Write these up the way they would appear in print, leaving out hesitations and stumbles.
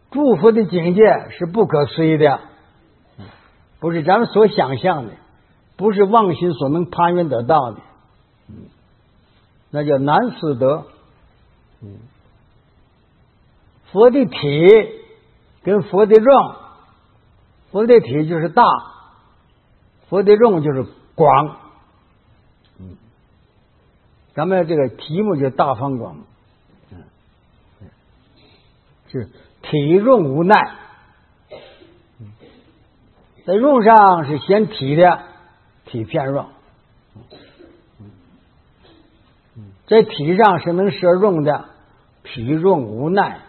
诸佛的境界是不可思议的，不是咱们所想象的，不是妄心所能攀缘得到的，那叫难思得。佛的体跟佛的容，佛的体就是大，佛的容就是广。咱们这个题目就大方广，是体容无奈。在容上是先体的，体片容；在体上是能摄容的，体容无奈。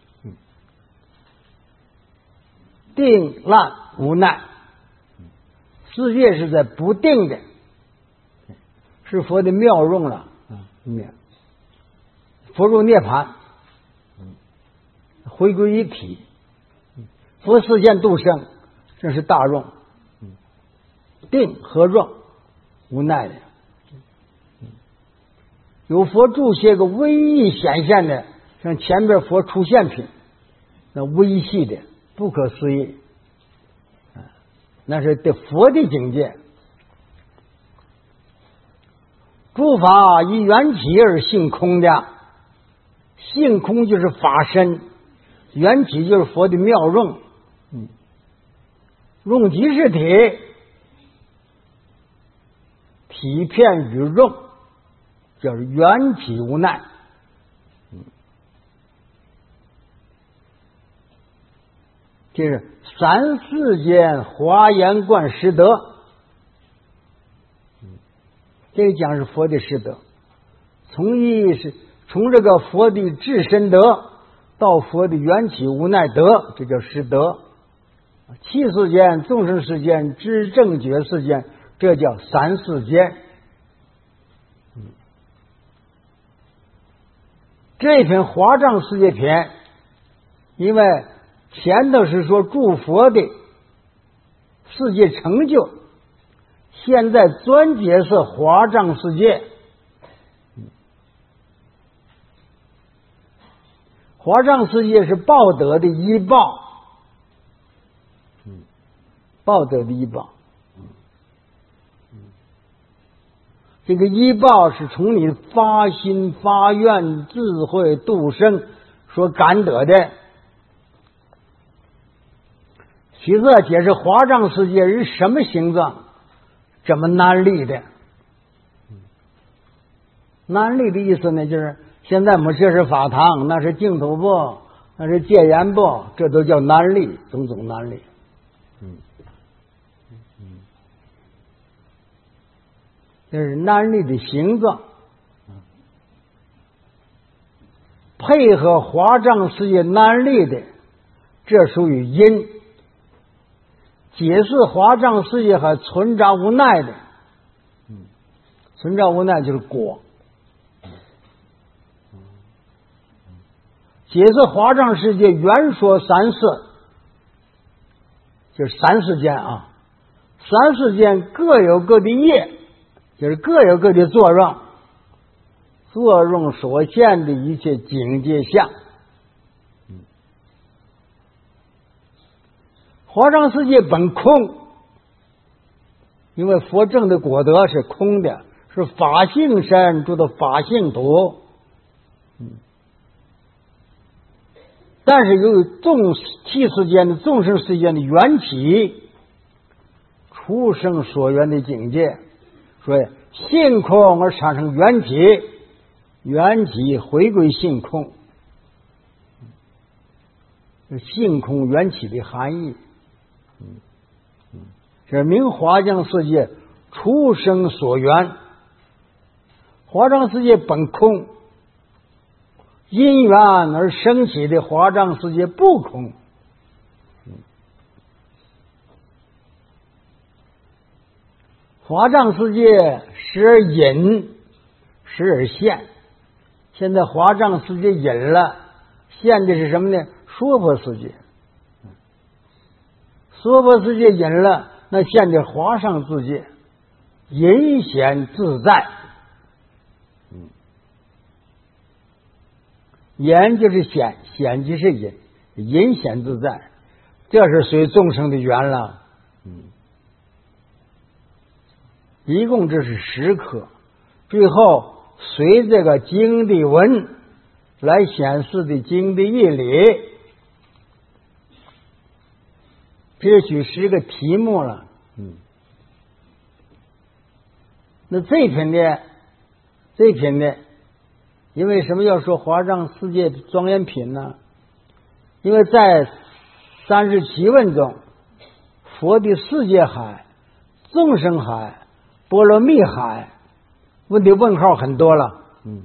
定乱无奈，世界是在不定的，是佛的妙用了。佛入涅槃，回归一体，佛示现度生，这是大用。定和用无奈的，有佛注些个微异显现的，像前边佛出现品，那微细的不可思议，那是对佛的境界。诸法以缘起而性空的，性空就是法身，缘起就是佛的妙用。用即是体，体片与用，叫缘起无奈。这是三世间华严观师德，这个讲是佛的师德，从这个佛的至身德到佛的缘起无奈德，这叫师德。七世间、众生世间、知正觉世间，这叫三世间。这篇华藏世界篇，因为前头是说诸佛的世界成就，现在专解释华藏世界。华藏世界是报德的依报，报德的依报。这个依报是从你发心发愿智慧度生所感得的。其次解释华藏世界是什么形状，怎么难立的。难立的意思呢，就是现在我们这是法堂，那是净土部，那是戒严部，这都叫难立，种种难立。这是难立的形状，配合华藏世界难立的，这属于因。解释华藏世界还存杂无奈的，存杂无奈就是果。解释华藏世界原说三世，就是三世间啊，三世间各有各的业，就是各有各的作用，作用所现的一切境界相。华藏世界本空，因为佛证的果德是空的，是法性身住的法性土。但是由于七世间的众生世间的缘起，出生所缘的境界，所以性空而产生缘起，缘起回归性空，性空缘起的含义。这名华藏世界出生所缘，华藏世界本空，因缘而生起的华藏世界不空。华藏世界时而隐，时而现。现在华藏世界隐了，现的是什么呢？娑婆世界。娑婆世界隐了，那现的华上世界，隐显自在。隐就是显，显即是隐， 阴显自在，这是随众生的缘了。一共这是10颗，最后随这个经的文来显示的经的义理，这许是个题目了。那这篇呢，因为什么要说华藏世界庄严品呢？因为在37问中，佛的世界海、众生海、波罗蜜海问的问号很多了。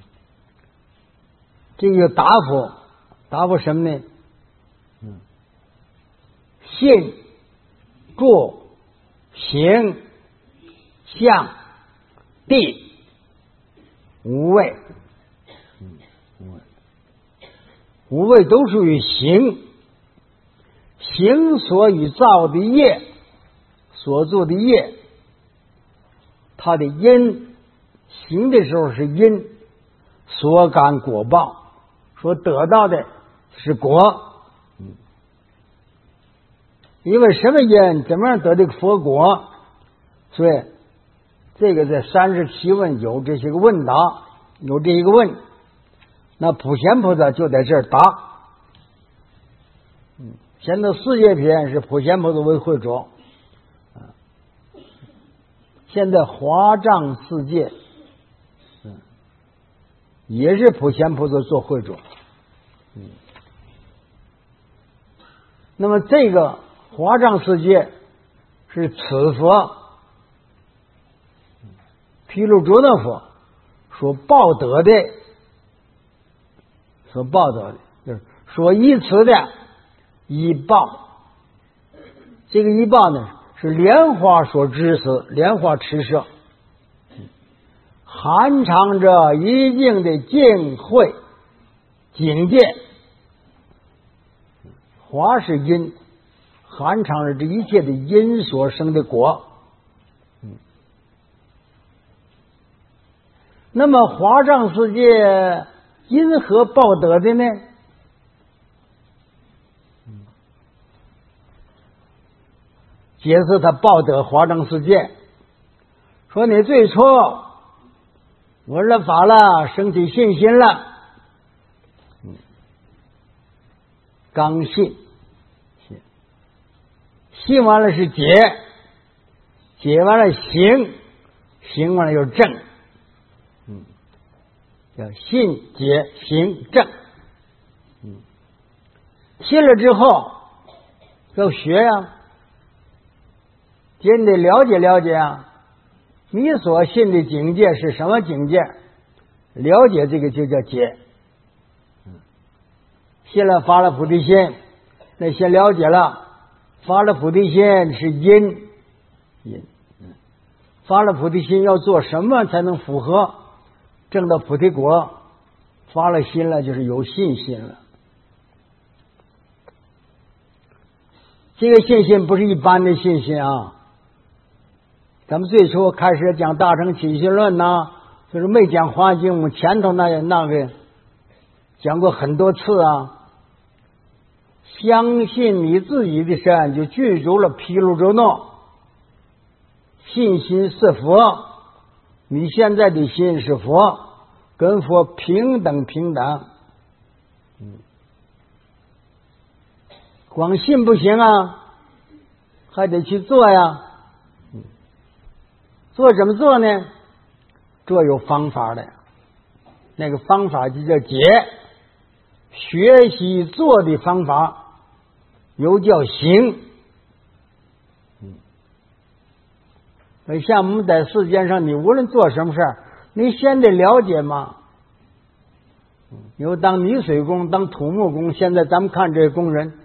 这个答复什么呢？信、住、行、相、地、无畏。无畏都属于行，行所以造的业，所做的业，它的因，行的时候是因，所感果报，所得到的是果。因为什么因，怎么样得这个佛果？所以这个在37问有这些个问答，有这一个问，那普贤菩萨就在这儿答。现在世界篇是普贤菩萨为会主，现在华藏世界也是普贤菩萨做会主。那么这个华藏世界是此佛毗卢遮那佛所报得的，就是所依持的依报。这个依报呢，是莲花所支持，莲花持摄，含藏着一定的净慧境界。花是因，含藏着这一切的因所生的果。那么华藏世界因何报得的呢？解释他报得华藏世界，说你最初闻了法了，升起信心了，刚信，信完了是解，解完了行，行完了又正，叫信解行正。信了之后要学呀，真得了解了解啊，你所信的境界是什么境界？了解这个就叫解。信了发了菩提心，那先了解了，发了菩提心是因，发了菩提心要做什么才能符合证到菩提果？发了心了就是有信心了。这个信心不是一般的信心啊。咱们最初开始讲大乘起信论呐，就是没讲华经，我们前头那个讲过很多次啊。相信你自己的身，就具足了毗卢遮那，信心是佛，你现在的心是佛，跟佛平等。光信不行啊，还得去做呀。做怎么做呢？做有方法的，那个方法就叫解。学习做的方法又叫行。像我们在世间上，你无论做什么事儿，你先得了解嘛。有当泥水工，当土木工，现在咱们看这些工人，